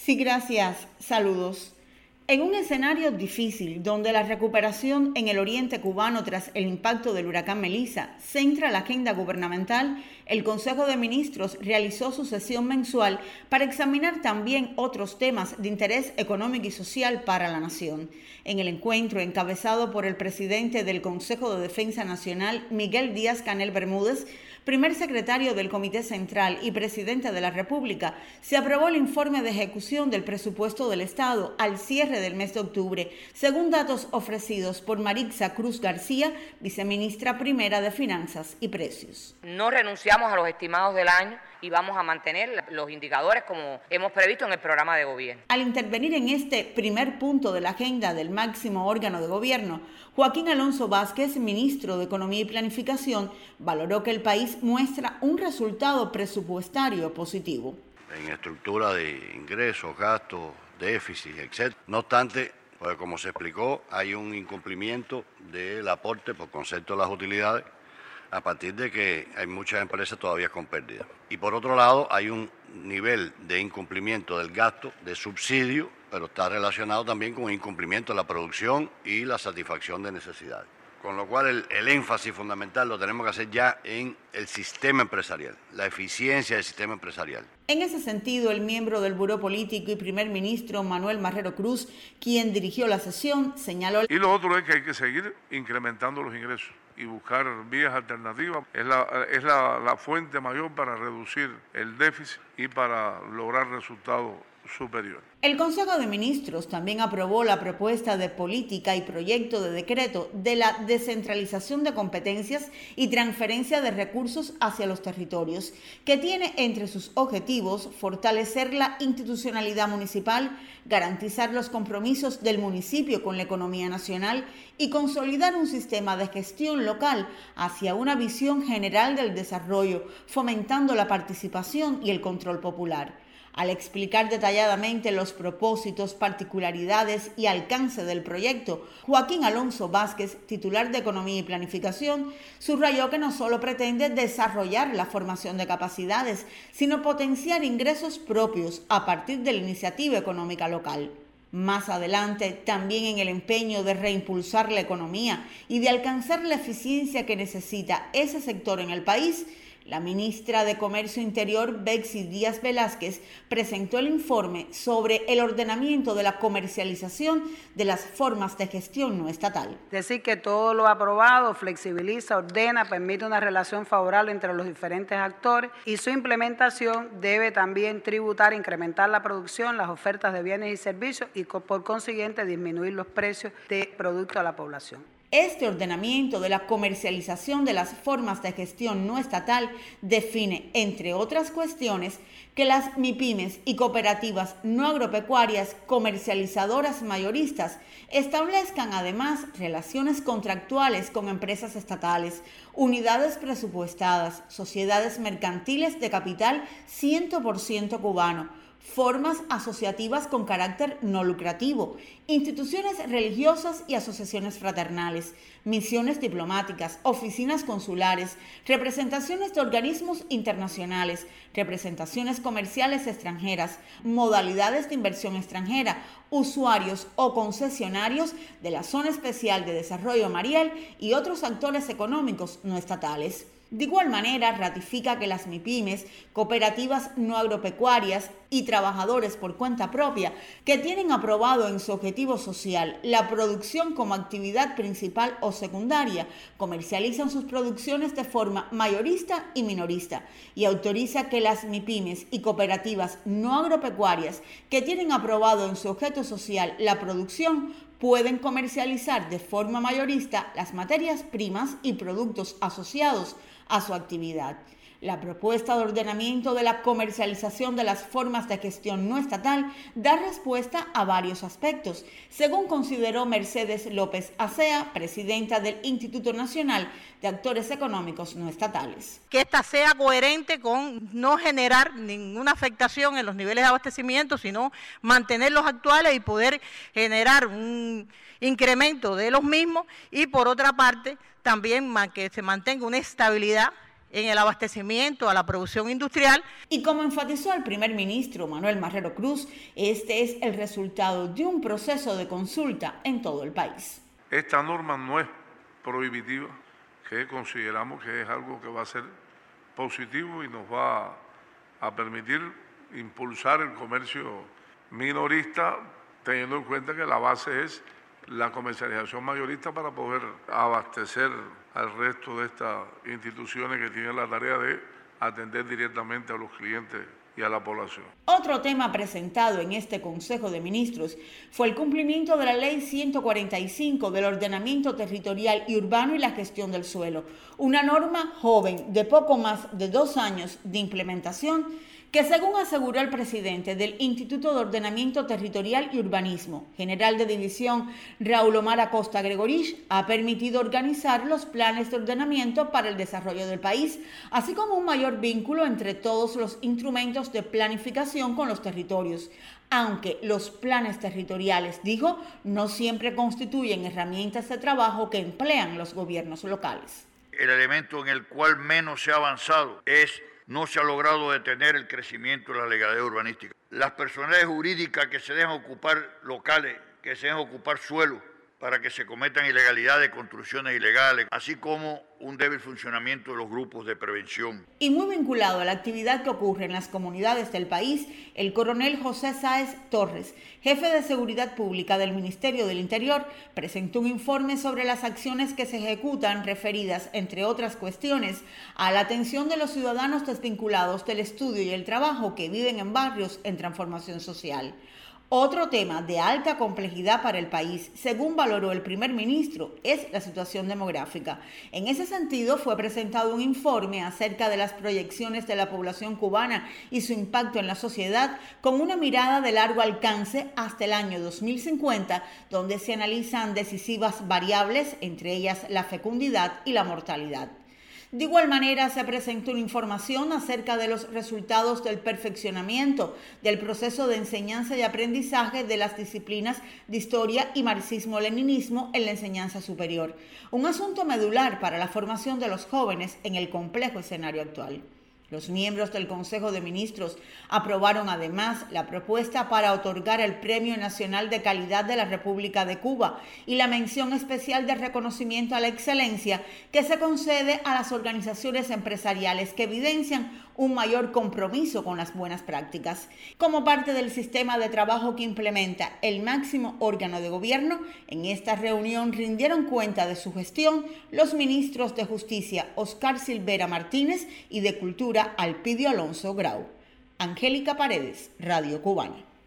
Sí, gracias. Saludos. En un escenario difícil, donde la recuperación en el oriente cubano tras el impacto del huracán Melissa centra la agenda gubernamental, el Consejo de Ministros realizó su sesión mensual para examinar también otros temas de interés económico y social para la nación. En el encuentro, encabezado por el presidente del Consejo de Defensa Nacional, Miguel Díaz-Canel Bermúdez, primer secretario del Comité Central y presidente de la República, se aprobó el informe de ejecución del presupuesto del Estado al cierre del mes de octubre, según datos ofrecidos por Marixa Cruz García, viceministra primera de Finanzas y Precios. No renunciamos a los estimados del año y vamos a mantener los indicadores como hemos previsto en el programa de gobierno. Al intervenir en este primer punto de la agenda del máximo órgano de gobierno, Joaquín Alonso Vázquez, ministro de Economía y Planificación, valoró que el país muestra un resultado presupuestario positivo. En estructura de ingresos, gastos, déficit, etc. No obstante, pues como se explicó, hay un incumplimiento del aporte por concepto de las utilidades, a partir de que hay muchas empresas todavía con pérdida. Y por otro lado, hay un nivel de incumplimiento del gasto, de subsidio, pero está relacionado también con el incumplimiento de la producción y la satisfacción de necesidades. Con lo cual el énfasis fundamental lo tenemos que hacer ya en el sistema empresarial, la eficiencia del sistema empresarial. En ese sentido, el miembro del Buró Político y primer ministro Manuel Marrero Cruz, quien dirigió la sesión, señaló... Y lo otro es que hay que seguir incrementando los ingresos y buscar vías alternativas. Es la fuente mayor para reducir el déficit y para lograr resultados superiores. El Consejo de Ministros también aprobó la propuesta de política y proyecto de decreto de la descentralización de competencias y transferencia de recursos hacia los territorios, que tiene entre sus objetivos fortalecer la institucionalidad municipal, garantizar los compromisos del municipio con la economía nacional y consolidar un sistema de gestión local hacia una visión general del desarrollo, fomentando la participación y el control popular. Al explicar detalladamente los propósitos, particularidades y alcance del proyecto, Joaquín Alonso Vázquez, titular de Economía y Planificación, subrayó que no solo pretende desarrollar la formación de capacidades, sino potenciar ingresos propios a partir de la iniciativa económica local. Más adelante, también en el empeño de reimpulsar la economía y de alcanzar la eficiencia que necesita ese sector en el país, la ministra de Comercio Interior, Betsy Díaz Velázquez, presentó el informe sobre el ordenamiento de la comercialización de las formas de gestión no estatal. Decir que todo lo aprobado flexibiliza, ordena, permite una relación favorable entre los diferentes actores y su implementación debe también tributar, incrementar la producción, las ofertas de bienes y servicios y por consiguiente disminuir los precios de producto a la población. Este ordenamiento de la comercialización de las formas de gestión no estatal define, entre otras cuestiones, que las MIPYMES y cooperativas no agropecuarias comercializadoras mayoristas establezcan además relaciones contractuales con empresas estatales, unidades presupuestadas, sociedades mercantiles de capital 100% cubano, formas asociativas con carácter no lucrativo, instituciones religiosas y asociaciones fraternales, misiones diplomáticas, oficinas consulares, representaciones de organismos internacionales, representaciones comerciales extranjeras, modalidades de inversión extranjera, usuarios o concesionarios de la Zona Especial de Desarrollo Mariel y otros actores económicos no estatales. De igual manera, ratifica que las MIPYMES, cooperativas no agropecuarias y trabajadores por cuenta propia, que tienen aprobado en su objetivo social la producción como actividad principal o secundaria, comercializan sus producciones de forma mayorista y minorista, y autoriza que las MIPYMES y cooperativas no agropecuarias que tienen aprobado en su objeto social la producción pueden comercializar de forma mayorista las materias primas y productos asociados a su actividad. La propuesta de ordenamiento de la comercialización de las formas de gestión no estatal da respuesta a varios aspectos, según consideró Mercedes López Acea, presidenta del Instituto Nacional de Actores Económicos No Estatales. Que esta sea coherente con no generar ninguna afectación en los niveles de abastecimiento, sino mantenerlos actuales y poder generar un incremento de los mismos y por otra parte también que se mantenga una estabilidad en el abastecimiento a la producción industrial. Y como enfatizó el primer ministro Manuel Marrero Cruz, este es el resultado de un proceso de consulta en todo el país. Esta norma no es prohibitiva, que consideramos que es algo que va a ser positivo y nos va a permitir impulsar el comercio minorista, teniendo en cuenta que la base es la comercialización mayorista para poder abastecer al resto de estas instituciones que tienen la tarea de atender directamente a los clientes y a la población. Otro tema presentado en este Consejo de Ministros fue el cumplimiento de la Ley 145 del ordenamiento territorial y urbano y la gestión del suelo, una norma joven de poco más de 2 años de implementación que, según aseguró el presidente del Instituto de Ordenamiento Territorial y Urbanismo, general de división Raúl Omar Acosta Gregorich, ha permitido organizar los planes de ordenamiento para el desarrollo del país, así como un mayor vínculo entre todos los instrumentos de planificación con los territorios, aunque los planes territoriales, dijo, no siempre constituyen herramientas de trabajo que emplean los gobiernos locales. El elemento en el cual menos se ha avanzado no se ha logrado detener el crecimiento de la legalidad urbanística. Las personalidades jurídicas que se dejan ocupar locales, que se dejan ocupar suelos para que se cometan ilegalidades, construcciones ilegales, así como un débil funcionamiento de los grupos de prevención. Y muy vinculado a la actividad que ocurre en las comunidades del país, el coronel José Sáez Torres, jefe de Seguridad Pública del Ministerio del Interior, presentó un informe sobre las acciones que se ejecutan referidas, entre otras cuestiones, a la atención de los ciudadanos desvinculados del estudio y el trabajo que viven en barrios en transformación social. Otro tema de alta complejidad para el país, según valoró el primer ministro, es la situación demográfica. En ese sentido, fue presentado un informe acerca de las proyecciones de la población cubana y su impacto en la sociedad, con una mirada de largo alcance hasta el año 2050, donde se analizan decisivas variables, entre ellas la fecundidad y la mortalidad. De igual manera, se presentó una información acerca de los resultados del perfeccionamiento del proceso de enseñanza y aprendizaje de las disciplinas de historia y marxismo-leninismo en la enseñanza superior, un asunto medular para la formación de los jóvenes en el complejo escenario actual. Los miembros del Consejo de Ministros aprobaron además la propuesta para otorgar el Premio Nacional de Calidad de la República de Cuba y la mención especial de reconocimiento a la excelencia que se concede a las organizaciones empresariales que evidencian un mayor compromiso con las buenas prácticas. Como parte del sistema de trabajo que implementa el máximo órgano de gobierno, en esta reunión rindieron cuenta de su gestión los ministros de Justicia Oscar Silvera Martínez y de Cultura Alpidio Alonso Grau. Angélica Paredes, Radio Cubana.